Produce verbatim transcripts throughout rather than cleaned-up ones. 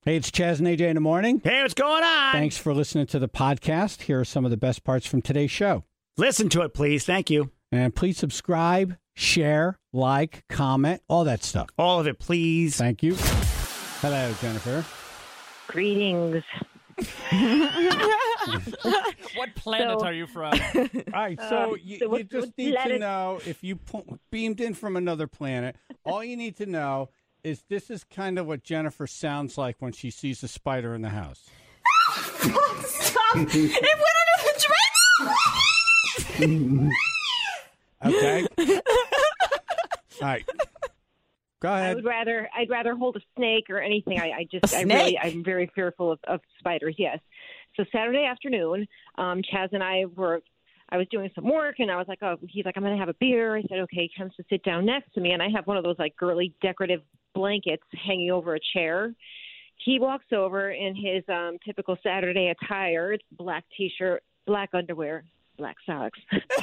Hey, it's Chaz and A J in the morning. Hey, what's going on? Thanks for listening to the podcast. Here are some of the best parts from today's show. Listen to it, please. Thank you. And please subscribe, share, like, comment, all that stuff. All of it, please. Thank you. Hello, Jennifer. Greetings. What planet So- are you from? All right, so Uh, you, so you what- just what need to planet- know if you po- beamed in from another planet, all you need to know is this is kind of what Jennifer sounds like when she sees a spider in the house. Stop! It went under the drain! Okay? All right. Go I ahead. would rather I'd rather hold a snake or anything. I, I just A I really snake? I'm very fearful of, of spiders. Yes. So Saturday afternoon, um, Chaz and I were I was doing some work and I was like, oh, he's like, I'm gonna have a beer. I said, okay, he comes to sit down next to me, and I have one of those like girly decorative blankets hanging over a chair. He walks over in his um, typical Saturday attire. It's black t-shirt, black underwear, black socks.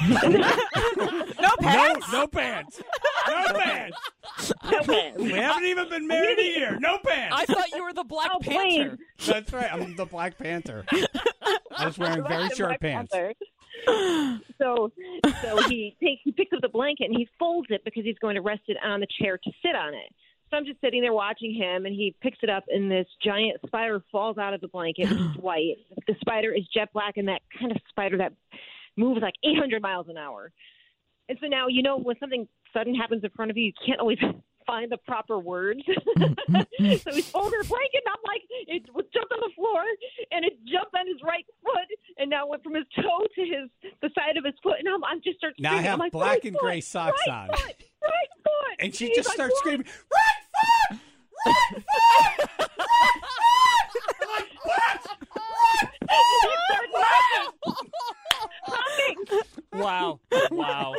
No pants? No, no pants. No pants. No pants. We haven't even been married a year. No pants. I thought you were the Black Oh, Panther. That's right. I'm the Black Panther. I was wearing very Black short pants. Panther. So, so he takes he picks up the blanket and he folds it because he's going to rest it on the chair to sit on it. So I'm just sitting there watching him, and he picks it up, and this giant spider falls out of the blanket. It's white. The spider is jet black, and that kind of spider that moves like eight hundred miles an hour. And so now, you know, when something sudden happens in front of you, you can't always find the proper words. So he's folded the blanket, and I'm like, it jumped on the floor, and it jumped on his right foot, and now went from his toe to his the side of his foot, and I'm, I'm just start Now I screaming. have I'm like, black right and foot, gray socks right on. Foot, right foot. And she He's just like, starts "What?" screaming, right foot! Right foot! Right foot! I'm like, what? He starts laughing. Hopping. Wow. Wow.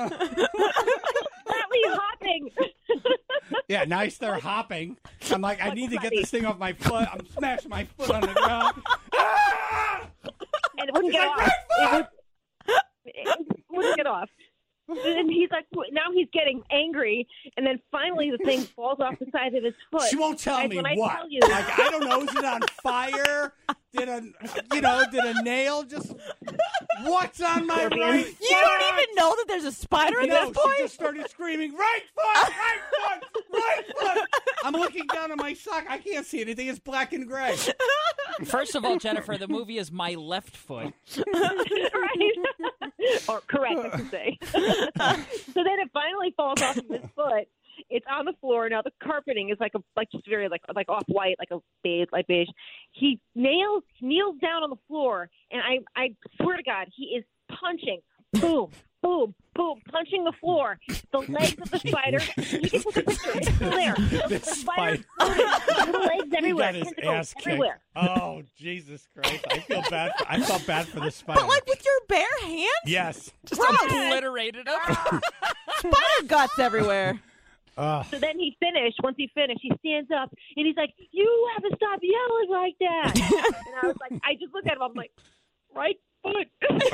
Flatly hopping. Yeah, now he's there hopping. I'm like, I need to get this thing off my foot. I'm smashing my foot on the ground. Ah! And it wouldn't He's get like, off. right It, foot! would, it wouldn't get off. And he's like, now he's getting angry, and then finally the thing falls off the side of his foot. She won't tell Guys, me when I what. tell you- Like, I don't know. Is it on fire? Did a, you know, did a nail just, what's on my Scorpion. right You don't even know that there's a spider at No, this she point? just started screaming, right foot, right foot, right foot. I'm looking down at my sock. I can't see anything. It's black and gray. First of all, Jennifer, the movie is My Left Foot. Right? Or correct, I should say. So then it finally falls off of his foot. It's on the floor now. The carpeting is like a like just very like like off white, like a beige, like beige. He nails kneels down on the floor, and I I swear to God, he is punching, boom, boom, boom, punching the floor. The legs of the spider. You can take a picture. It's still there. The, This the spider, spider- little legs He everywhere, got his tentacles ass kicked. everywhere. Oh, Jesus Christ. I feel bad. For, I felt bad for the spider. But like with your bare hands? Yes. Just obliterated him. Spider guts everywhere. Oh. So then he finished. Once he finished, he stands up and he's like, "You haven't stopped yelling like that." And I was like, I just looked at him. I'm like, "Right foot."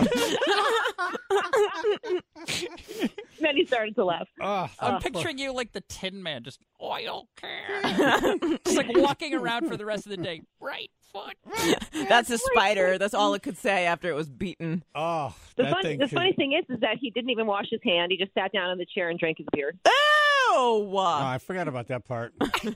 Then he started to laugh. Oh, I'm Uh, picturing you like the Tin Man, just oil can. Just like walking around for the rest of the day. Right foot. That's a spider. That's all it could say after it was beaten. oh The, that fun, thing the could- funny thing is, is that he didn't even wash his hand. He just sat down in the chair and drank his beer. Oh! Oh, I forgot about that part.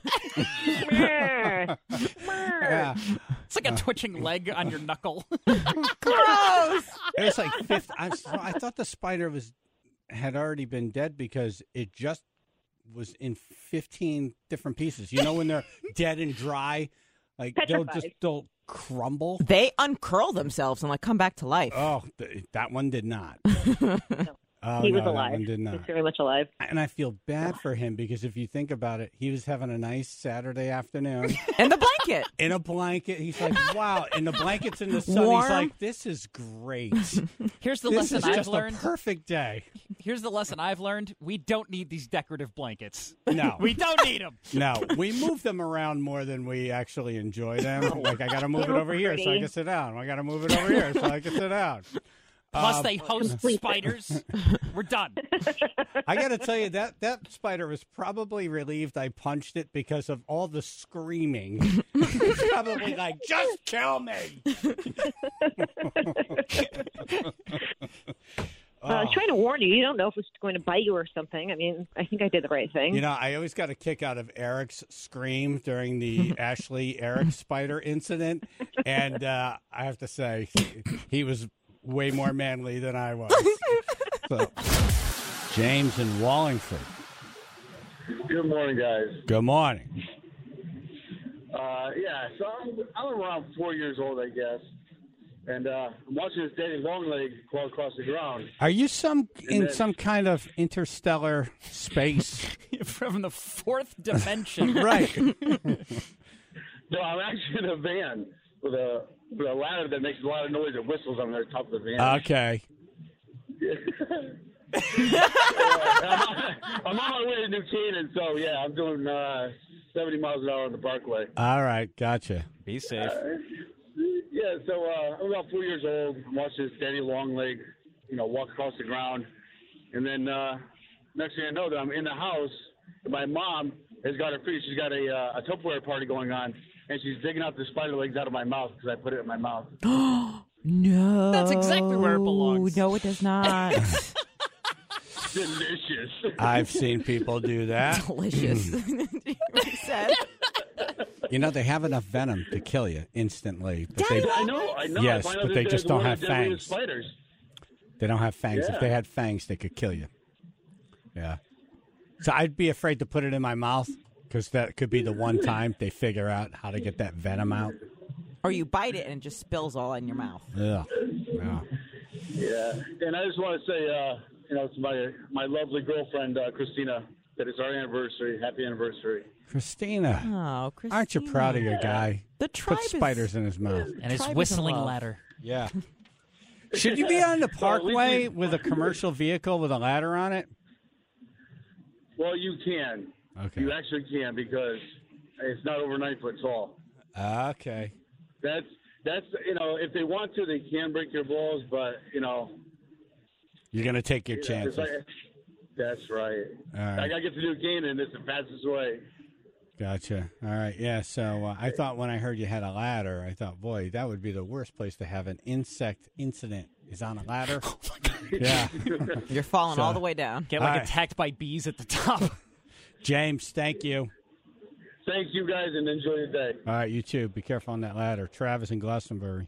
Mer. Yeah. It's like a twitching leg on your knuckle. Gross! It was like fifth. I, I thought the spider was had already been dead because it just was in fifteen different pieces. You know when they're dead and dry, like they'll Petrified. just they'll crumble. They uncurl themselves and like come back to life. Oh, th- that one did not. Oh, He was no, that alive. one did He not. was very much alive. And I feel bad for him because if you think about it, he was having a nice Saturday afternoon And the blanket. in a blanket. He's like, wow. And the blanket's in the sun. Warm. He's like, this is great. Here's the This lesson is I've just learned. a perfect day. Here's the lesson I've learned. We don't need these decorative blankets. No. We don't need them. No, we move them around more than we actually enjoy them. Like, I got to move it They look over here so I pretty. can sit down. I got to move it over here so I can sit down. Plus, Um, they host Complete. spiders. We're done. I got to tell you that that spider was probably relieved I punched it because of all the screaming. It's probably like, just kill me. Uh, I was trying to warn you. You don't know if it's going to bite you or something. I mean, I think I did the right thing. You know, I always got a kick out of Eric's scream during the Ashley Eric spider incident. And uh, I have to say, he was way more manly than I was. So, James in Wallingford. Good morning, guys. Good morning. Uh, yeah, so I'm, I'm around four years old, I guess, and uh, I'm watching this Daddy Longleg crawl across the ground. Are you some in then- some kind of interstellar space? From the fourth dimension. Right. No, I'm actually in a van with a with a ladder that makes a lot of noise and whistles on the top of the van. Okay. I'm, on, I'm on my way to New Canaan, so yeah, I'm doing uh, seventy miles an hour on the Parkway. All right. Gotcha. Be safe. Yeah, so uh, I'm about four years old. I'm watching this Daddy Longleg, you know, walk across the ground, and then uh, next thing I know, that I'm in the house. And my mom has got her feet. She's got a uh, a Tupperware party going on, and she's digging out the spider legs out of my mouth because I put it in my mouth. No. That's exactly where it belongs. No, it does not. Delicious. I've seen people do that. Delicious. He said. You know, they have enough venom to kill you instantly. But Daddy they, I know, I know. Yes, I find out but that they they're just the don't one have of the deadliest fangs. Spiders. they don't have fangs. Yeah. If they had fangs, they could kill you. Yeah. So I'd be afraid to put it in my mouth because that could be the one time they figure out how to get that venom out. Or you bite it and it just spills all in your mouth. Ugh. Yeah. Yeah, and I just want to say, uh, you know, to my my lovely girlfriend uh, Christina, that it's our anniversary. Happy anniversary. Christina, Oh, Christina. aren't you proud of your guy? The tribe Put is- spiders in his mouth. And his Tribe is in whistling love. ladder. Yeah. Should you be on the Well, at least parkway we- with a commercial vehicle with a ladder on it? Well, you can. Okay. You actually can because it's not over nine foot tall. Okay. That's that's you know, if they want to, they can break your balls, but you know, You're going to take your it's chances. like, that's right. All right. I gotta get to New Canaan. It's the fastest way. Gotcha. All right. Yeah. So uh, I thought when I heard you had a ladder, I thought, boy, that would be the worst place to have an insect incident. Is on a ladder. Oh, Yeah. You're falling So- all the way down. Get like All right. attacked by bees at the top. James, thank you. Thanks, you guys, and enjoy your day. All right. You too. Be careful on that ladder. Travis in Glastonbury.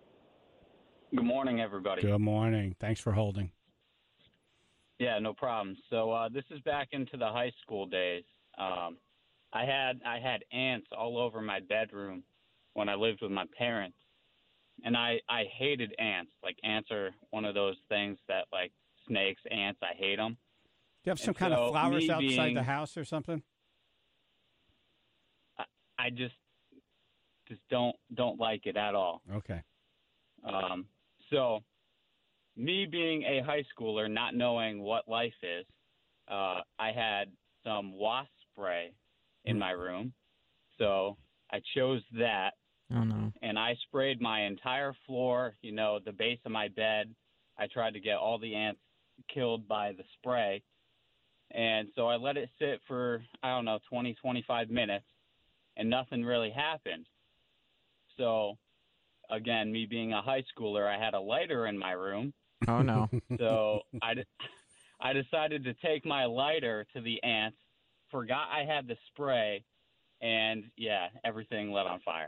Good morning, everybody. Good morning. Thanks for holding. Yeah, no problem. So uh, this is back into the high school days. Um, I had I had ants all over my bedroom when I lived with my parents, and I I hated ants. Like ants are one of those things that like snakes, ants. I hate them. Do you have some And kind of so flowers me outside being- the house or something? I, I just just don't don't like it at all. Okay. Um, so, me being a high schooler, not knowing what life is, uh, I had some wasp spray in my room. So I chose that, Oh, no. and I sprayed my entire floor, you know, the base of my bed. I tried to get all the ants killed by the spray. And so I let it sit for, I don't know, twenty, twenty-five minutes, and nothing really happened. So, again, me being a high schooler, I had a lighter in my room. Oh, no. So I, de- I decided to take my lighter to the ants, forgot I had the spray, and, yeah, everything lit on fire.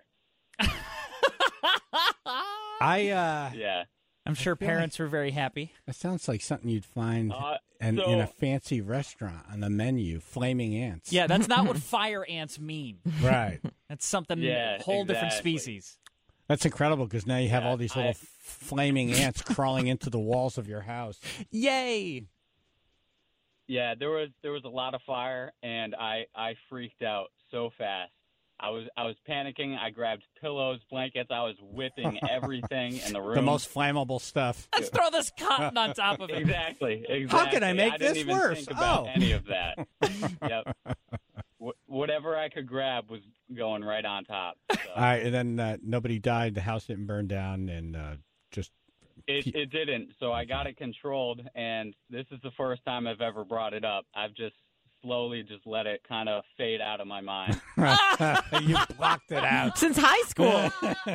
I, uh, Yeah. I'm sure feel parents were very happy. that sounds like something you'd find Uh, in, so- in a fancy restaurant on the menu, flaming ants. Yeah, that's not what fire ants mean. Right. That's something Yeah, whole different exactly. species. That's incredible because now you have Yeah, all these little I- f- flaming ants crawling into the walls of your house. Yay! Yeah, there was there was a lot of fire, and I, I freaked out so fast. I was I was panicking. I grabbed pillows, blankets. I was whipping everything in the room. The most flammable stuff. Let's throw this cotton on top of it. Exactly. Exactly. How can I make I didn't this even worse? Think about Oh. any of that. Yep. Wh- whatever I could grab was going right on top. So. All right, and then uh, nobody died. The house didn't burn down, and uh, just It, it didn't. So I got it controlled, and this is the first time I've ever brought it up. I've just slowly just let it kind of fade out of my mind. You blocked it out. Since high school.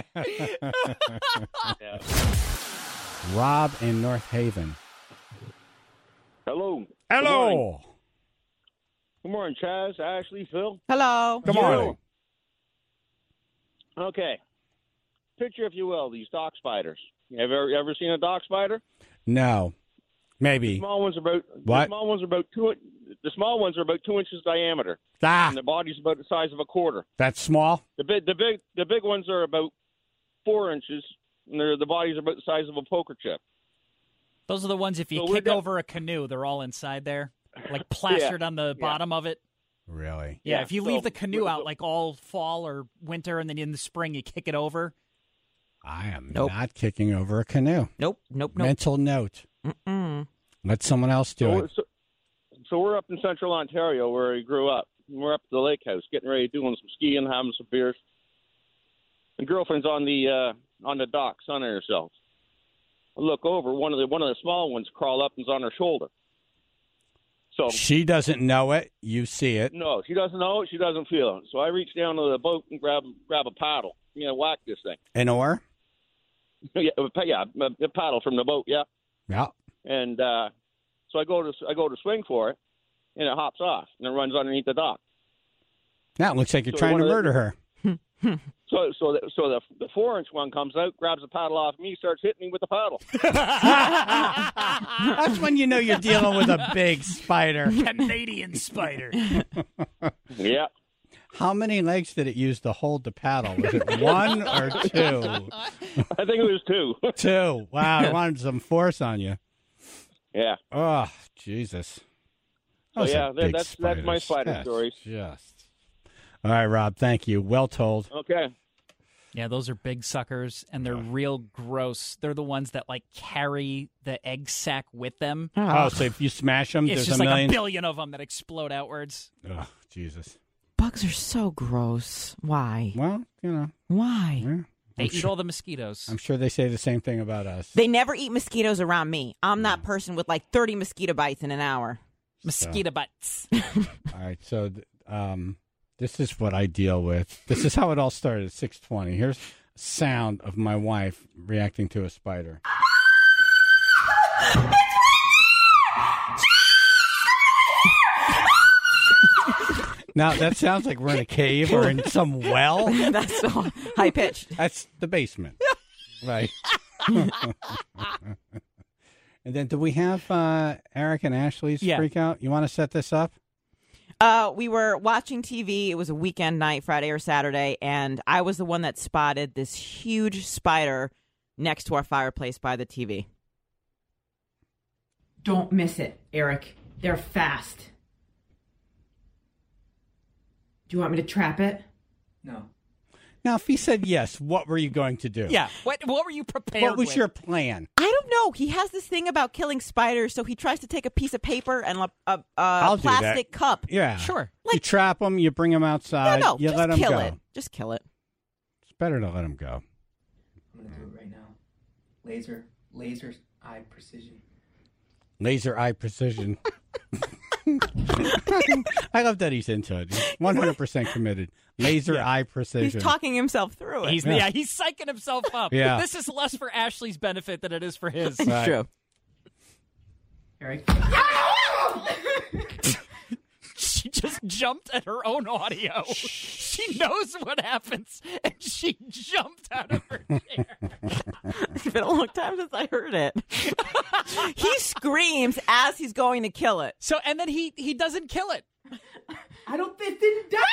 Yeah. Rob in North Haven. Hello. Hello. Good morning, Chaz, Ashley, Phil. Hello. Good morning. Okay. Picture, if you will, these dock spiders. Have you ever, ever seen a dock spider? No. Maybe. The small ones are about What? The small ones are about two. The small ones are about two inches diameter, Ah, and the body's about the size of a quarter. that's small? The big, the big, the big ones are about four inches, and they're, the body's about the size of a poker chip. Those are the ones, if you So we're kick de- over a canoe, they're all inside there, like plastered on the Yeah. bottom of it. Really? Yeah, Yeah, if you so- leave the canoe out like all fall or winter, and then in the spring you kick it over. I am Nope. not kicking over a canoe. Nope, nope, nope. Mental note. Mm-mm. Let someone else do So, it. so, so we're up in central Ontario where he grew up. We're up at the lake house, getting ready, doing some skiing, having some beers. And girlfriend's on the uh, on the dock, sunning herself. I look over, one of the one of the small ones crawl up and's on her shoulder. So She doesn't know it. You see it. no, she doesn't know it, she doesn't feel it. So I reach down to the boat and grab grab a paddle. You know, whack this thing. An oar? yeah, yeah, a paddle from the boat. Yeah. Yeah. And uh, so I go to I go to swing for it, and it hops off and it runs underneath the dock. Now it looks like you're So trying one to of the- murder her. So so the, so the the four inch one comes out, grabs the paddle off me, starts hitting me with the paddle. That's when you know you're dealing with a big spider. Canadian spider. Yeah. How many legs did it use to hold the paddle? Was it one or two? I think it was two. Two. Wow, I wanted some force on you. Yeah. Oh, Jesus. So, Those yeah, are that- big that's- that's my spiders. spider That's stories. Just. All right, Rob, thank you. Well told. Okay. Yeah, those are big suckers, and they're real gross. They're the ones that like carry the egg sac with them. Oh, so if you smash them, It's there's just a like million. a billion of them that explode outwards. Oh, Jesus. Bugs are so gross. Why? Well, you know. Why? Yeah, They I'm eat sure, all the mosquitoes. I'm sure they say the same thing about us. They never eat mosquitoes around me. I'm that person with like thirty mosquito bites in an hour. Mosquito bites. All right, so th- um, this is what I deal with. This is how it all started at six twenty. Here's a sound of my wife reacting to a spider. Now, that sounds like we're in a cave or in some well. That's so high pitched. That's the basement. Right. And then do we have uh, Eric and Ashley's Yeah. freak out? You want to set this up? Uh, we were watching T V. It was a weekend night, Friday or Saturday, and I was the one that spotted this huge spider next to our fireplace by the T V. Don't miss it, Eric. They're fast. Do you want me to trap it? No. Now, if he said yes, what were you going to do? Yeah. What What were you prepared What was with? your plan? I don't know. He has this thing about killing spiders, so he tries to take a piece of paper and a, a, a I'll do that. plastic cup. Yeah. Sure. you trap them, you bring them No, outside, no, you just let them kill go. it. Just kill it. It's better to let them go. I'm going to do it right now. Laser, laser eye precision. Laser eye precision. I love that he's into it. He's one hundred percent committed. Laser eye precision. He's talking himself through it. He's Yeah. yeah. he's psyching himself up. Yeah. This is less for Ashley's benefit than it is for his. It's Right. true. Eric? She just jumped at her own audio. She knows what happens, and she jumped out of her chair. It's been a long time since I heard it. He screams as he's going to kill it. So, and then he he doesn't kill it. I don't think it didn't die.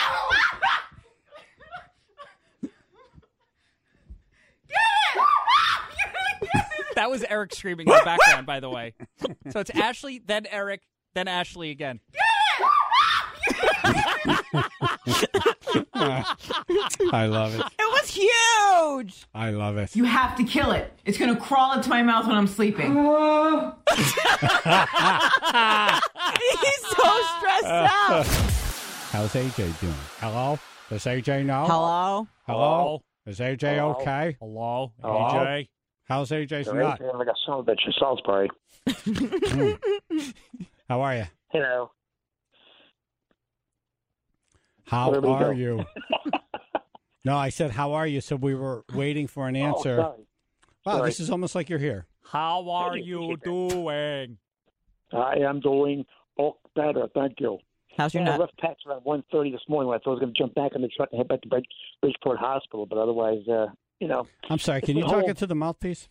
That was Eric screaming in the background, by the way. So it's Ashley, then Eric, then Ashley again. I love it. It was huge. I love it. You have to kill it. It's going to crawl into my mouth when I'm sleeping. He's so stressed out. How's A J doing? Hello? Does A J know? Hello? Hello? Is A J okay? Hello, Hello? A J. How's A J's So nut? A J, like a son of a bitch in Salisbury. Mm. How are you? You know. How Where do we are go? you? No, I said, how are you? So we were waiting for an answer. Oh, sorry. Wow, Sorry. this is almost like you're here. How are you doing? I am doing all better. Thank you. How's your yeah, nut? I left Pat's around one thirty this morning. When I thought I was going to jump back in the truck and head back to Bridge- Bridgeport Hospital, but otherwise, uh, you know. I'm sorry, can you It's talk home. into the mouthpiece?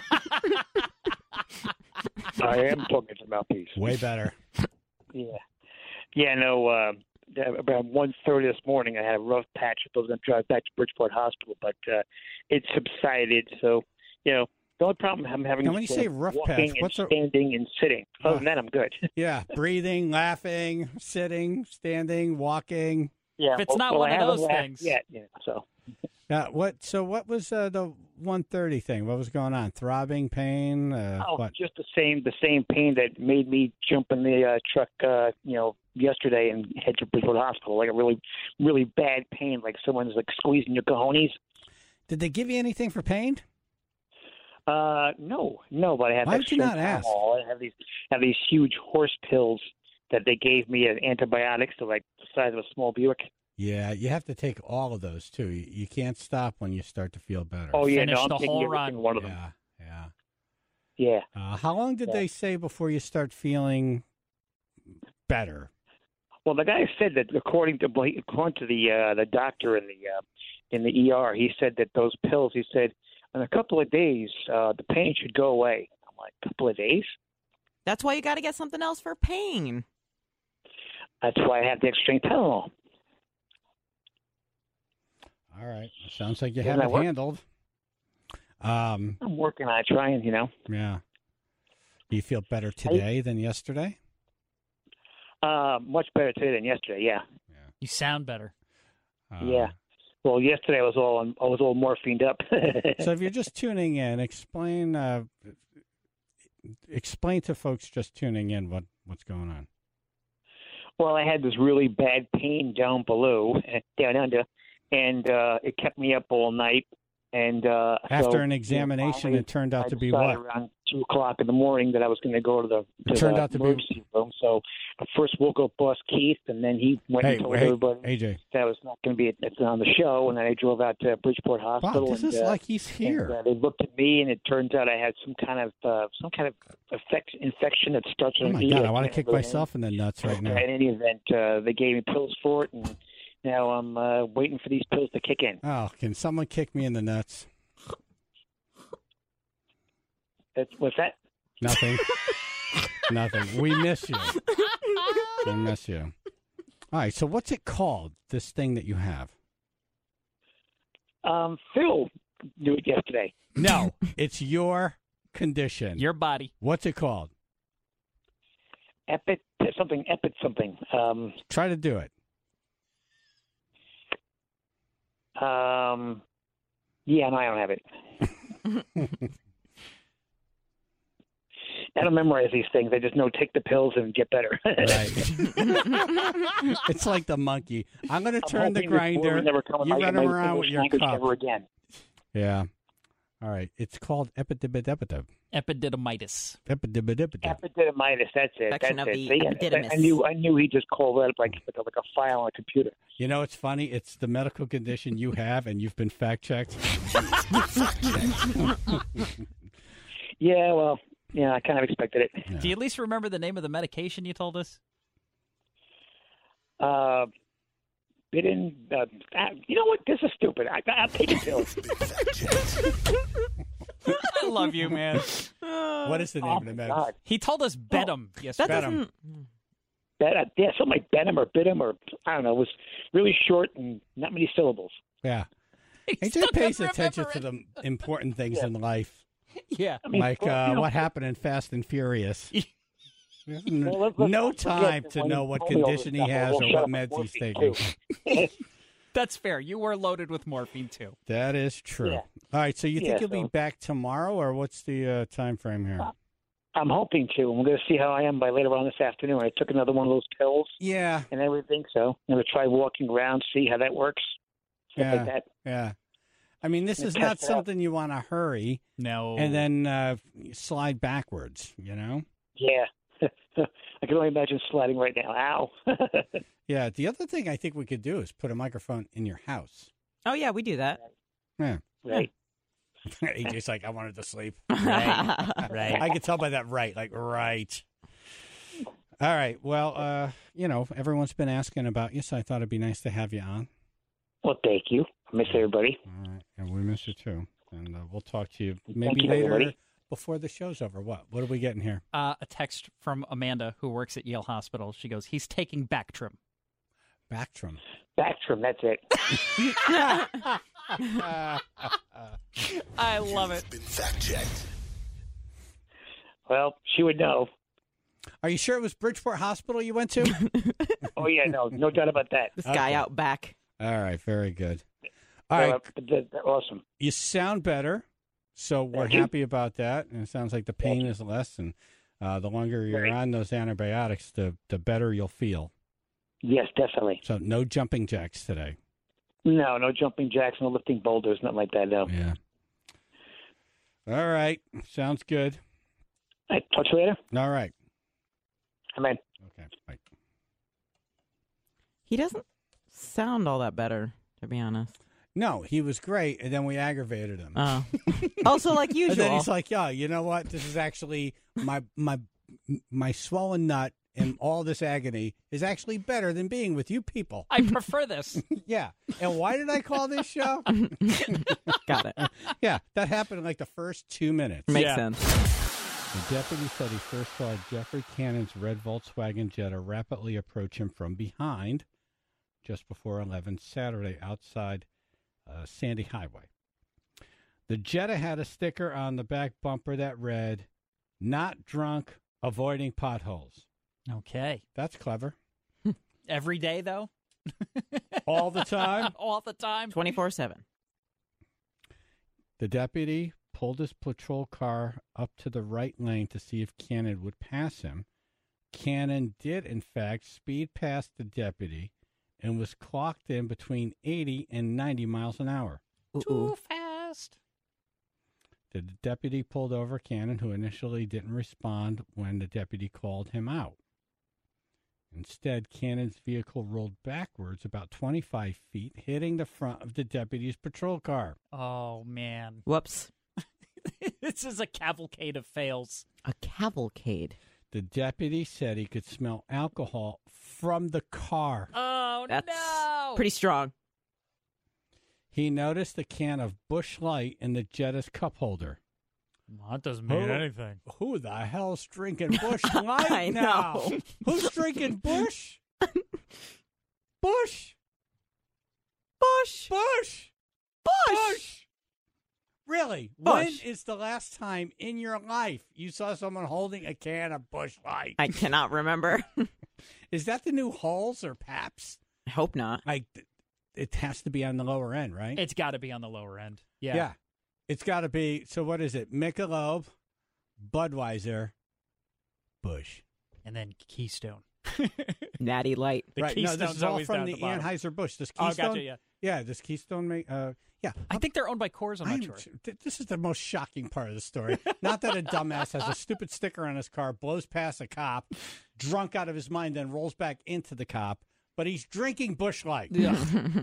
I am talking to the mouthpiece. Way better. Yeah. Yeah, no, uh, around one thirty this morning, I had a rough patch. I thought I was going to drive back to Bridgeport Hospital, but uh, it subsided. So, you know, the only problem I'm having Now, is when you uh, say rough walking patch, what's and a- standing and sitting. Other than that, I'm good. Yeah, breathing, laughing, sitting, standing, walking. Yeah, If it's well, not well, one I of haven't those laughed things. yet. Yeah, so. Yeah, what? So what was uh, the one thirty thing? What was going on? Throbbing pain? Uh, Oh, what? just the same, the same pain that made me jump in the uh, truck, uh, you know, yesterday and head to Bridgeport Hospital. Like a really, really bad pain, like someone's like squeezing your cojones. Did they give you anything for pain? Uh, no, no, but I have Why did you extra not ask? Tylenol. I have these, have these huge horse pills that they gave me as antibiotics. They're like the size of a small Buick. Yeah, you have to take all of those too. You, you can't stop when you start to feel better. Oh yeah, Finish no, I'm the taking whole every run. single one of them. Yeah, yeah. Yeah. Uh, how long did Yeah. they say before you start feeling better? Well, the guy said that according to according to the uh, the doctor in the uh, in the E R, he said that those pills. He said in a couple of days uh, the pain should go away. I'm like, a couple of days? That's why you got to get something else for pain. That's why I have the extra Tylenol. All right, sounds like you Doesn't have that it work? handled. Um, I'm working on it, trying. You know. yeah. Do you feel better today than yesterday? Uh, much better today than yesterday. Yeah. You sound better. Uh, Yeah. Well, yesterday I was all on, I was all morphined up. So if you're just tuning in, explain uh, explain to folks just tuning in what, what's going on. Well, I had this really bad pain down below, down under, and uh, it kept me up all night. And uh, After so, an examination, finally, it turned out I to be decided what? around two o'clock in the morning that I was going to go to the to It turned the out to be- emergency room. So I first woke up Boss Keith, and then he went Hey, and told hey, everybody A J. that I was not going to be at, on the show. And then I drove out to Bridgeport Hospital. Wow, this and, is uh, like he's and, here. uh, they looked at me, and it turns out I had some kind of uh, some kind of effect, infection that starts Oh with my an E. God, I I want to can't kick remember the myself in the nuts right now. in any event, uh, they gave me pills for it, and now I'm uh, waiting for these pills to kick in. Oh, can someone kick me in the nuts? That's, what's that? Nothing. Nothing. We miss you. We miss you. All right, so what's it called, this thing that you have? Um, Phil knew it yesterday. No, it's your condition. Your body. What's it called? Epit something, epit something. Um, Try to do it. um, yeah, no, I don't have it. I don't memorize these things. I just know take the pills and get better. Right. It's like the monkey. I'm going to I'm turn the hoping this grinder. word never come in You my- run my around with English your language cup. ever again. Yeah. All right. It's called epidibidibidib. Epididymitis. Epidibidibidib. Epididymitis. That's it. Infection That's of it. the See, I- epididymis. I knew. I knew he just called that up like like a, like a file on a computer. You know, it's funny. It's the medical condition you have, and you've been fact checked. Yeah. Well. Yeah. I kind of expected it. Yeah. Do you at least remember the name of the medication you told us? Uh, bitten. Uh, uh, you know what? This is stupid. I, I'll take it pills. I love you, man. What is the name Oh of the my meds? God. He told us Bedum That yesterday. Bedum. doesn't. That, uh, yeah, something like Benham or Bidham or I don't know. It was really short and not many syllables. Yeah. He He still just pays couldn't attention to remember the important things Yeah. in life, Yeah. I mean, like well, uh, you know, what happened in Fast and Furious. well, let's- let's No not forget time that to when know he what told me all this condition he stuff, I has will or shut what up meds with he's morphine, taking. too. That's fair. You were loaded with morphine, too. That is true. Yeah. All right, so you think Yeah, you'll be so- back tomorrow, or what's the uh, time frame here? I'm hoping to. I'm going to see how I am by later on this afternoon. I took another one of those pills Yeah, and everything, so I'm going to try walking around, see how that works. Stuff Yeah. like that. yeah. I mean, this is not something you want to hurry. No. And then uh, slide backwards, you know? Yeah. I can only imagine sliding right now. Ow. Yeah. The other thing I think we could do is put a microphone in your house. Oh, yeah, we do that. Yeah. Right. A J's like, I wanted to sleep. Right. Right. I could tell by that right. Like, right. All right. Well, uh, you know, everyone's been asking about you, so I thought it'd be nice to have you on. Well, thank you. I miss everybody. All right. And we miss you, too. And uh, we'll talk to you Thank maybe you, later everybody. before the show's over. What? What are we getting here? Uh, a text from Amanda, who works at Yale Hospital. She goes, he's taking Bactrim. Bactrim. Bactrim, that's it. I love it. Been fact checked. Well, she would know. Are you sure it was Bridgeport Hospital you went to? Oh, yeah, no, no doubt about that. This guy Okay. out back. All right. Very good. All Well, right. they're- they're awesome. You sound better, so we're Thank you. happy about that. And it sounds like the pain is less, and uh, the longer you're Right. on those antibiotics, the the better you'll feel. Yes, definitely. So no jumping jacks today. No, no jumping jacks, no lifting boulders, nothing like that, no. Yeah. All right. Sounds good. All right, talk to you later. All right. Amen. Okay. Bye. He doesn't sound all that better, to be honest. No, he was great, and then we aggravated him. Oh. Also, like And then usual. he's like, "Yeah, you know what? This is actually my my my swollen nut, and all this agony is actually better than being with you people." I prefer this. Yeah. And why did I call this show? Got it. Yeah, that happened in like the first two minutes. Makes Yeah. sense. The deputy said he first saw Jeffrey Cannon's red Volkswagen Jetta rapidly approach him from behind just before eleven Saturday outside uh, Sandy Highway. The Jetta had a sticker on the back bumper that read, "Not drunk, avoiding potholes." Okay. That's clever. Every day, though? All the time? All the time? twenty-four seven. The deputy pulled his patrol car up to the right lane to see if Cannon would pass him. Cannon did, in fact, speed past the deputy and was clocked in between eighty and ninety miles an hour. Too fast. The deputy pulled over Cannon, who initially didn't respond when the deputy called him out. Instead, Cannon's vehicle rolled backwards about twenty-five feet, hitting the front of the deputy's patrol car. Oh, man. Whoops. This is a cavalcade of fails. A cavalcade. The deputy said he could smell alcohol from the car. Oh, That's no. pretty strong. He noticed a can of Busch Light in the Jetta's cup holder. Well, that doesn't mean mean Who- anything. Who the hell's drinking Busch Light I now? know. Who's drinking Busch? Busch. Bush. Busch. Busch. Really? When Busch. is the last time in your life you saw someone holding a can of Busch Light? I cannot remember. Is that the new Halls or Paps? I hope not. Like, it has to be on the lower end, right? It's got to be on the lower end. Yeah. Yeah. It's got to be. So what is it? Michelob, Budweiser, Busch. And then Keystone. Natty Light. The right. No, Keystone's this is all always from down the at the bottom. Anheuser-Busch. This Oh, Keystone. gotcha, yeah. Yeah, does Keystone make? Uh, yeah. I think they're owned by Coors. I'm not I'm- sure. th- This is the most shocking part of the story. Not that a dumbass has a stupid sticker on his car, blows past a cop, drunk out of his mind, then rolls back into the cop, but he's drinking Busch Light. Yeah.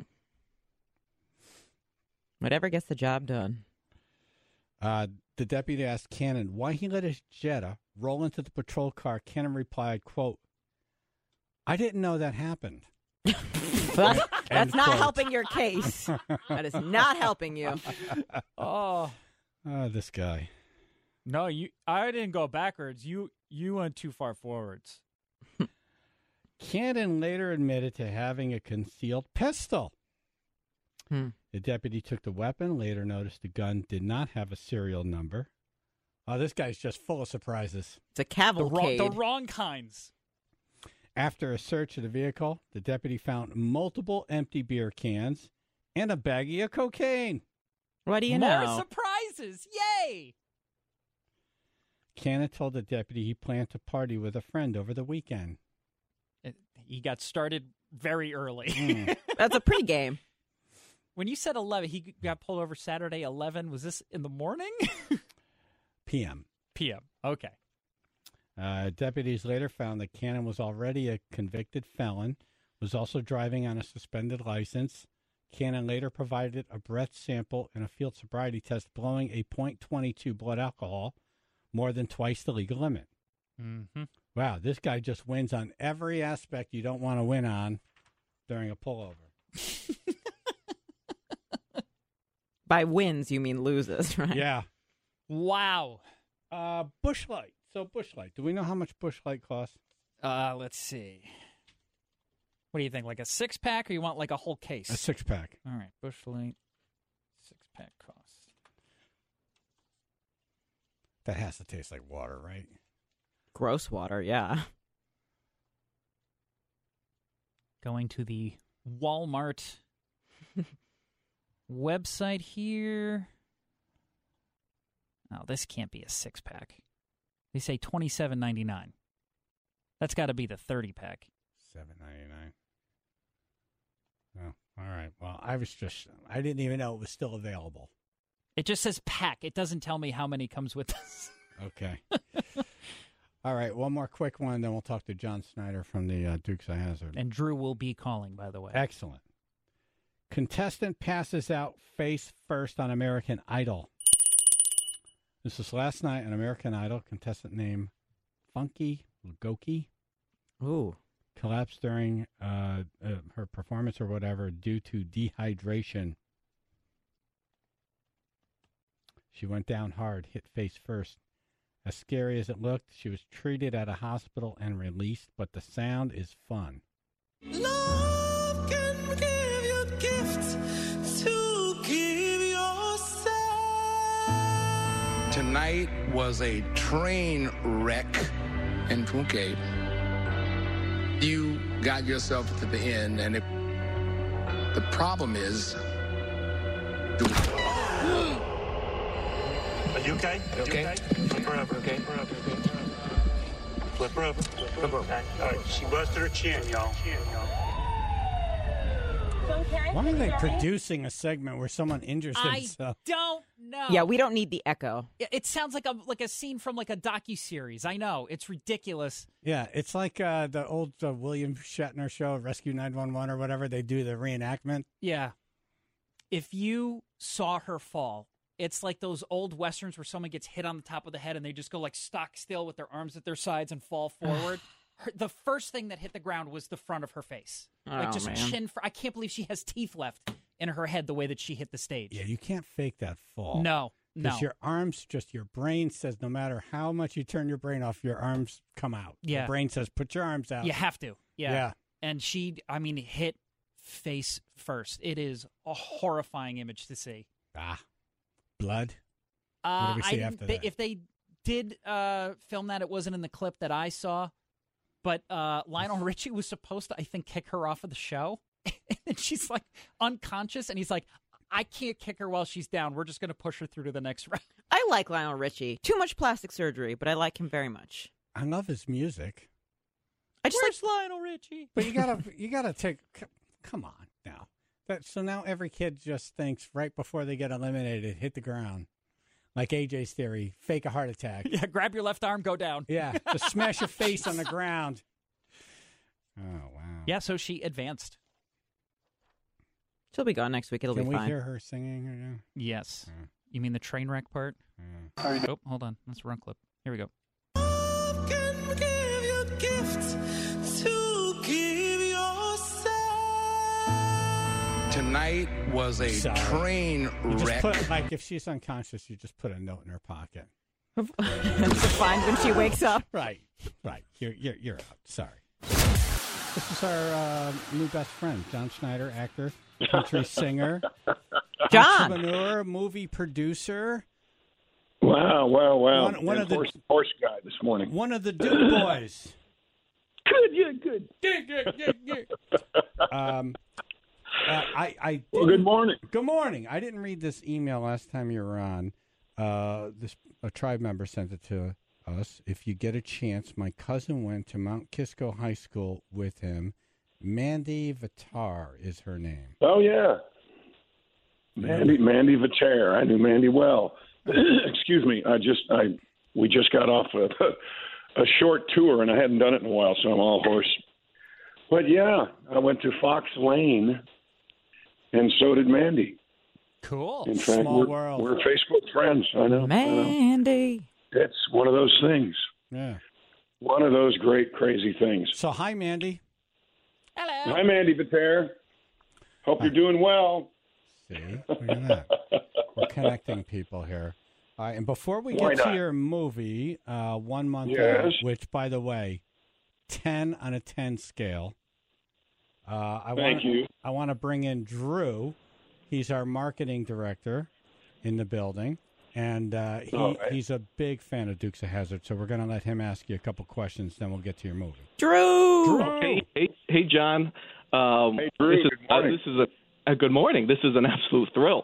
Whatever gets the job done. Uh, the deputy asked Cannon why he let his Jetta roll into the patrol car. Cannon replied, quote, "I didn't know that happened." But that's End not quote. helping your case. That is not helping you. Oh. Oh, this guy. No, you. I didn't go backwards. You you went too far forwards. Cannon later admitted to having a concealed pistol. Hmm. The deputy took the weapon, later noticed the gun did not have a serial number. Oh, this guy's just full of surprises. It's a The wrong, cavalcade. the wrong kinds. After a search of the vehicle, the deputy found multiple empty beer cans and a baggie of cocaine. What do you More know? surprises. Yay. Cannon told the deputy he planned to party with a friend over the weekend. It- he got started very early. Mm. That's a pregame. When you said eleven, he got pulled over Saturday eleven. Was this in the morning? P M P M Okay. Uh, deputies later found that Cannon was already a convicted felon, was also driving on a suspended license. Cannon later provided a breath sample and a field sobriety test, blowing a point two two blood alcohol, more than twice the legal limit. Mm-hmm. Wow, this guy just wins on every aspect you don't want to win on during a pullover. By wins, you mean loses, right? Yeah. Wow. Uh, Busch Light. So Busch Light. Do we know how much Busch Light costs? Uh, let's see. What do you think? Like a six pack, or you want like a whole case? A six pack. All right, Busch Light six pack cost. That has to taste like water, right? Gross water, yeah. Going to the Walmart website here. Oh, this can't be a six pack. They say twenty-seven ninety-nine. That's got to be the thirty pack. Seven ninety nine. Oh, all right. Well, I was just, I didn't even know it was still available. It just says pack. It doesn't tell me how many comes with this. Okay. All right. One more quick one, then we'll talk to John Snyder from the uh, Dukes of Hazzard. And Drew will be calling, by the way. Excellent. Contestant passes out face first on American Idol. This was last night on American Idol. Contestant named Funky Lugoki. Ooh. Collapsed during uh, uh, her performance or whatever due to dehydration. She went down hard, hit face first. As scary as it looked, she was treated at a hospital and released, but the sound is fun. Love can give you gifts to give yourself. Tonight was a train wreck in Phuket. You got yourself to the end, and it, the problem is... Are you okay? You okay? Flip her over. Okay. Flip her over. Flip her over. Flip her over. Okay. All right. She busted her chin, y'all. Why are they producing a segment where someone injures I themselves? don't know. Yeah, we don't need the echo. It, it sounds like a like a scene from like a docuseries. I know. It's ridiculous. Yeah, it's like uh, the old uh, William Shatner show, Rescue nine one one or whatever. They do the reenactment. Yeah. If you saw her fall, it's like those old Westerns where someone gets hit on the top of the head and they just go like stock still with their arms at their sides and fall forward. Her, the first thing that hit the ground was the front of her face. Like Oh, just man. chin. For, I can't believe she has teeth left in her head the way that she hit the stage. Yeah, you can't fake that fall. No, no. Because your arms, just your brain says no matter how much you turn your brain off, your arms come out. Yeah. Your brain says put your arms out. You have to. Yeah. Yeah. And she, I mean, hit face first. It is a horrifying image to see. Ah, blood. Uh, what do we I see didn't- after they, that? If they did uh, film that, it wasn't in the clip that I saw. But uh, Lionel Richie was supposed to, I think, kick her off of the show. And she's like unconscious. And he's like, I can't kick her while she's down. We're just going to push her through to the next round. I like Lionel Richie. Too much plastic surgery, but I like him very much. I love his music. I just Where's Lionel Richie? But you gotta, you gotta take. c- Come on now. That so now every kid just thinks right before they get eliminated, hit the ground, like A J's theory, fake a heart attack. Yeah, grab your left arm, go down. Yeah, just smash your face on the ground. Oh wow. Yeah, so she advanced. She'll be gone next week. It'll Can be we fine. hear her singing again? Yes. You mean the train wreck part? Yeah. Oh, hold on. That's a wrong clip. Here we go. Love can give you gifts to give yourself. Tonight was a Sorry. train You just wreck. put, like if she's unconscious, you just put a note in her pocket. to find when she wakes up. Right, right. You're you're you're out. Sorry. This is our uh, new best friend, John Schneider, actor, country singer, John. entrepreneur, movie producer, Wow, wow, wow. One- one And of the- horse, horse guy this morning. one of the Duke boys. Good, yeah, good. Um, uh, I, I Well, good didn't- morning. Good morning. I didn't read this email last time you were on. Uh, this a tribe member sent it to us. If you get a chance, my cousin went to Mount Kisco High School with him. Mandy Vitar is her name. Oh, yeah. Mandy, Mandy Vitere. I knew Mandy well. Excuse me. I just, I, we just got off a, a short tour, and I hadn't done it in a while, so I'm all hoarse. But yeah, I went to Fox Lane, and so did Mandy. Cool. In fact, Small we're, world. we're Facebook friends. I know. Mandy. I know. It's one of those things. Yeah. One of those great, crazy things. So, hi, Mandy. Hello. Hi, Mandy Vitere. Hope you're doing well. See, look at that. We're connecting people here. All right, and before we Why get to not? your movie, uh, One Month Yes. Out, which, by the way, ten on a ten scale. Uh, I Thank wanna, you. I want to bring in Drew. He's our marketing director in the building, and uh, he, All right. he's a big fan of Dukes of Hazzard. So we're going to let him ask you a couple questions, then we'll get to your movie. Drew. Drew. Hey, hey, hey, John. Um, Hey, Drew, This is, good morning. Uh, this is a, a good morning. This is an absolute thrill.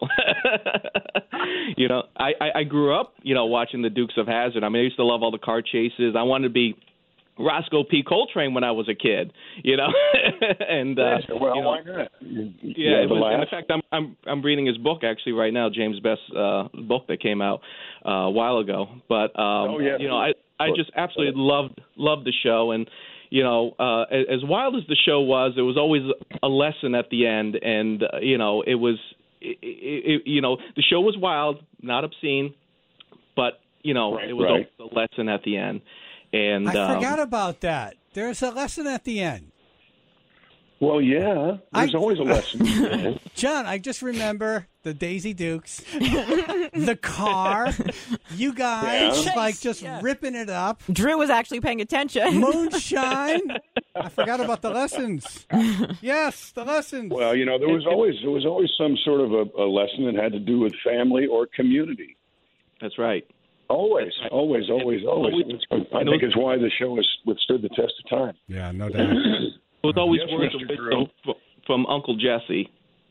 you know, I, I, I grew up, you know, watching the Dukes of Hazzard. I mean, I used to love all the car chases. I wanted to be Roscoe P. Coltrane when I was a kid. You know, and uh, Yes, well, you know, why not? You- you yeah, have it the was, and laugh. in fact, I'm I'm I'm reading his book actually right now, James Best's uh, book that came out uh, a while ago. But um, Oh, yeah. you know, I I just absolutely loved loved the show, and you know, uh, as as wild as the show was, there was always a lesson at the end, and uh, you know, it was it, it, it, you know, the show was wild, not obscene, but you know, Right, it was right. always a lesson at the end. And I um, forgot about that. There's a lesson at the end. Well, yeah, there's I- always a lesson. John, I just remember the Daisy Dukes, the car, you guys Yeah. like just Yeah. ripping it up, Drew was actually paying attention. moonshine. I forgot about the lessons. Yes, the lessons. Well, you know, there was always there was always some sort of a, a lesson that had to do with family or community. that's right. Always, always, always, always. Always. I think it's why the show has withstood the test of time. Yeah, no doubt. It was always Yes, words Mister of wisdom f- from Uncle Jesse.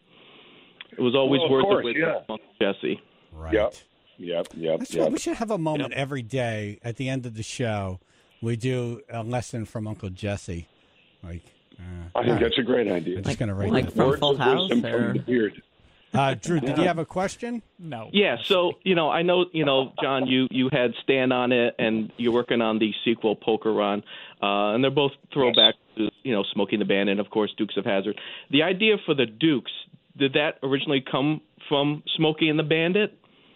It was always Well, of words course, of wisdom yeah. from Uncle Jesse. Right. Yep, yep, yep, That's yep. what we should have a moment every day at the end of the show. We do a lesson from Uncle Jesse. Like, uh, I think that's a great idea. I'm just going to write like that. from Words Full of House, wisdom from or- the beard. Uh, Drew, did you have a question? No. Yeah, so you know, I know, you know, John, you you had Stand on It, and you're working on the sequel, Poker Run, uh, and they're both throwback to, you know, Smoking the Bandit, and of course, Dukes of Hazzard. The idea for the Dukes, did that originally come from Smokey and the Bandit?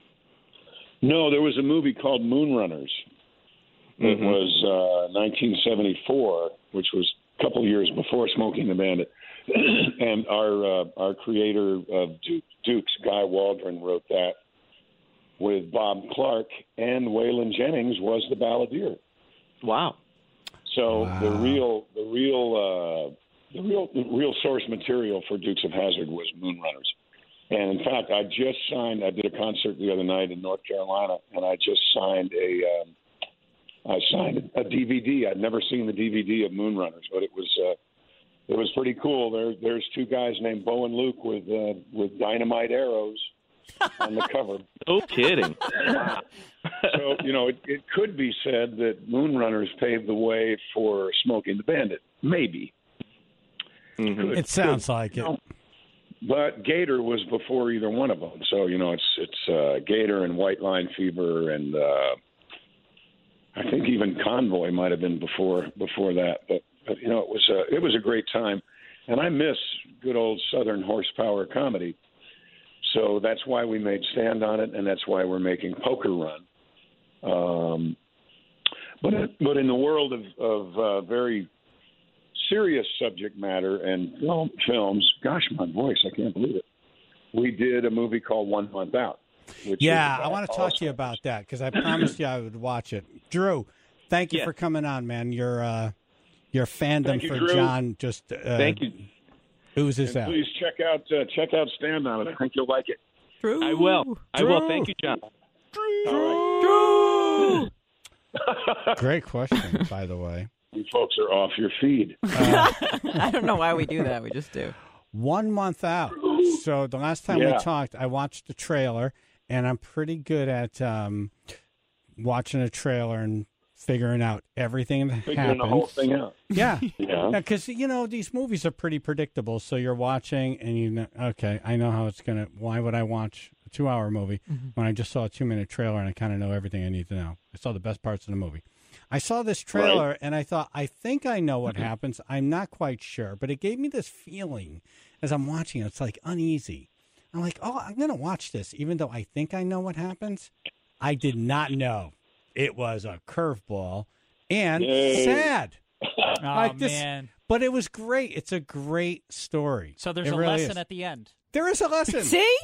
No, there was a movie called Moonrunners. It Mhm. was uh, nineteen seventy-four, which was a couple of years before Smoking the Bandit. and our uh, our creator of Duke, Dukes, Guy Waldron, wrote that with Bob Clark, and Waylon Jennings was the balladeer. Wow. So Wow. the real the real uh, the real the real source material for Dukes of Hazzard was Moonrunners. And in fact, I just signed. I did a concert the other night in North Carolina, and I just signed a. Um, I signed a D V D. I'd never seen the D V D of Moonrunners, but it was uh, it was pretty cool. There, there's two guys named Bo and Luke with uh, with dynamite arrows on the cover. No kidding. So you know, it, it could be said that Moonrunners paved the way for Smoking the Bandit. Maybe. Mhm. It sounds like it. But Gator was before either one of them. So, you know, it's it's uh, Gator and White Line Fever, and uh, I think even Convoy might have been before before that. But, but you know, it was a, it was a great time, and I miss good old Southern horsepower comedy. So that's why we made Stand on It, and that's why we're making Poker Run. Um, but but in the world of of uh, very serious subject matter and film, films, gosh, my voice, I can't believe it. We did a movie called One Month Out. Which Yeah, is I want to talk to you about that because I promised you I would watch it. Drew, thank you Yeah. for coming on, man. Your uh, your fandom Thank you, for Drew. John just uh, Thank you. oozes And out. please check out uh, check out Stand on It. I think you'll like it. Drew. I will. I will. Thank you, John. All right. Great question, by the way. You folks are off your feed. I don't know why we do that. We just do. One month out. So the last time Yeah. we talked, I watched the trailer, and I'm pretty good at um, watching a trailer and figuring out everything that Figuring happens. the whole thing out. Yeah. Yeah. Because, you know, these movies are pretty predictable. So you're watching and you know, okay, I know how it's going to, why would I watch a two-hour movie Mm-hmm. when I just saw a two-minute trailer and I kind of know everything I need to know? I saw the best parts of the movie. I saw this trailer Right. and I thought, I think I know what happens. I'm not quite sure, but it gave me this feeling as I'm watching it. It's like uneasy. I'm like, oh, I'm going to watch this, even though I think I know what happens. I did not know. It was a curveball and Yay. sad. Oh, Like this- man. But it was great. It's a great story. So there's It a really lesson is. at the end. There is a lesson. See?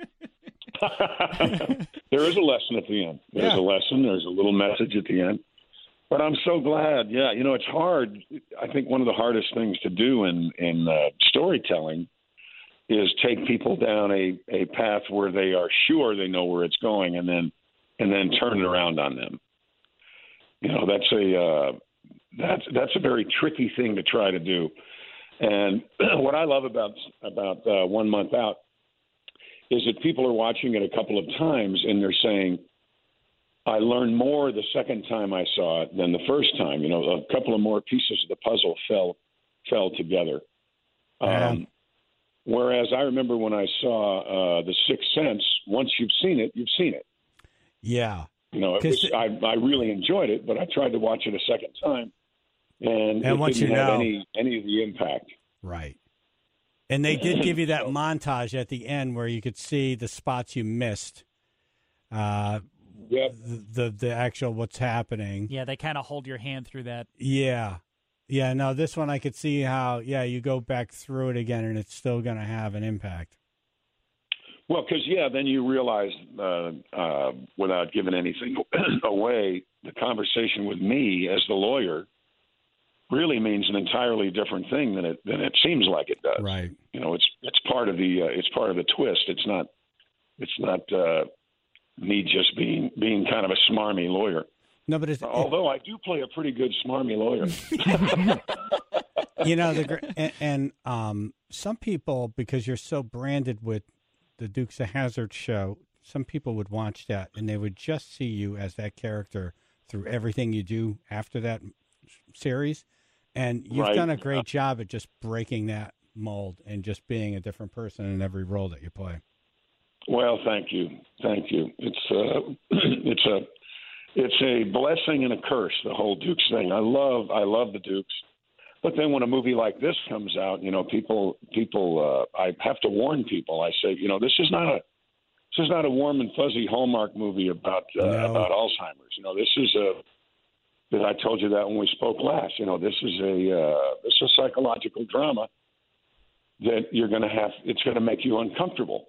There is a lesson at the end. There's Yeah. a lesson. There's a little message at the end. But I'm so glad. Yeah, you know, it's hard. I think one of the hardest things to do in in uh, storytelling is take people down a, a path where they are sure they know where it's going, and then and then turn it around on them. You know, that's a uh, that's that's a very tricky thing to try to do. And what I love about about uh, One Month Out is that people are watching it a couple of times and they're saying, I learned more the second time I saw it than the first time. You know, a couple of more pieces of the puzzle fell fell together. Yeah. Um, whereas I remember when I saw uh, The Sixth Sense, once you've seen it, you've seen it. Yeah. You know, it 'Cause was, I, I really enjoyed it, but I tried to watch it a second time, and, And it once didn't you have know- any any of the impact. Right. And they did give you that montage at the end where you could see the spots you missed. Uh, yep. the, the the actual what's happening. Yeah, they kind of hold your hand through that. Yeah. Yeah, no, this one I could see how, yeah, you go back through it again and it's still going to have an impact. Well, because, yeah, then you realize, uh, uh, without giving anything away, the conversation with me as the lawyer really means an entirely different thing than it than it seems like it does. Right. You know, it's it's part of the uh, it's part of the twist. It's not it's not uh, me just being being kind of a smarmy lawyer. No, but it's Although I do play a pretty good smarmy lawyer. you know the gr- and, and um some people, because you're so branded with the Dukes of Hazzard show, some people would watch that and they would just see you as that character through everything you do after that series, and you've Right. done a great job at just breaking that mold and just being a different person in every role that you play. Well, thank you, thank you. It's uh, it's a it's a blessing and a curse, the whole Dukes thing. I love I love the Dukes, but then when a movie like this comes out, you know, people people uh, I have to warn people. I say, you know, this is not a this is not a warm and fuzzy Hallmark movie about uh, No. about Alzheimer's. You know, this is a that I told you that when we spoke last. You know, this is a uh, this is a psychological drama that you're going to have. It's going to make you uncomfortable.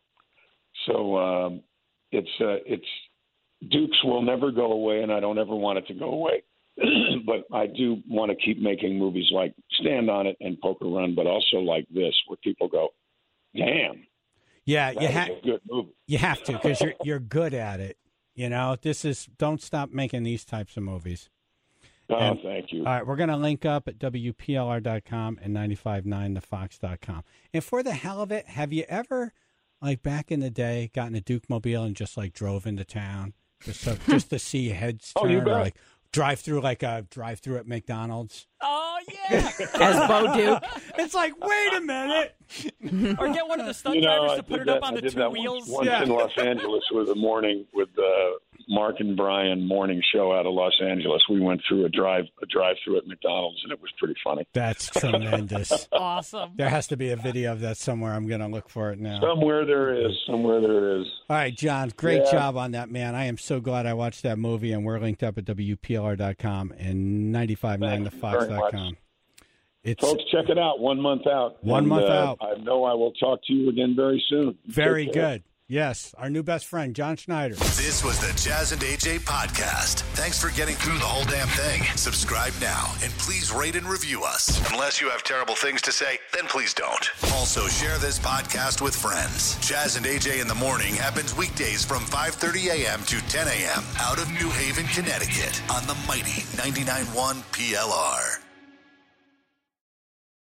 So um, it's uh, it's Dukes will never go away, and I don't ever want it to go away. But I do want to keep making movies like Stand on It and Poker Run, but also like this, where people go, "Damn, Yeah, that you was ha- a good movie." you have to, because you're you're good at it. You know, this is don't stop making these types of movies. Oh, And- thank you. All right, we're going to link up at W P L R dot com and ninety-five point nine the fox dot com. And for the hell of it, have you ever, like back in the day, gotten a Duke Mobile and just like drove into town just so, just to see heads Oh, turn, you or bet. like drive through like a drive through at McDonald's? Oh, yeah. As Bo Duke. It's like, wait a minute. Or get one of the stunt You know, drivers I to put did it up that- on I the did two that wheels. Once, once in Los Angeles with a morning with uh, Mark and Brian morning show out of Los Angeles. We went through a drive a drive through at McDonald's, and it was pretty funny. That's tremendous. Awesome. There has to be a video of that somewhere. I'm going to look for it now. Somewhere there is. Somewhere there is. All right, John, great Yeah. job on that, man. I am so glad I watched that movie, and we're linked up at W P L R dot com and ninety-five point nine the Thank you fox very dot much. com. It's Folks, check it out. One month out. One And, month uh, out. I know I will talk to you again very soon. very Take care. good. Yes, our new best friend, John Schneider. This was the Jazz and A J podcast. Thanks for getting through the whole damn thing. Subscribe now and please rate and review us. Unless you have terrible things to say, then please don't. Also, share this podcast with friends. Jazz and A J in the Morning happens weekdays from five thirty a.m. to ten a.m. out of New Haven, Connecticut on the mighty ninety-nine point one P L R.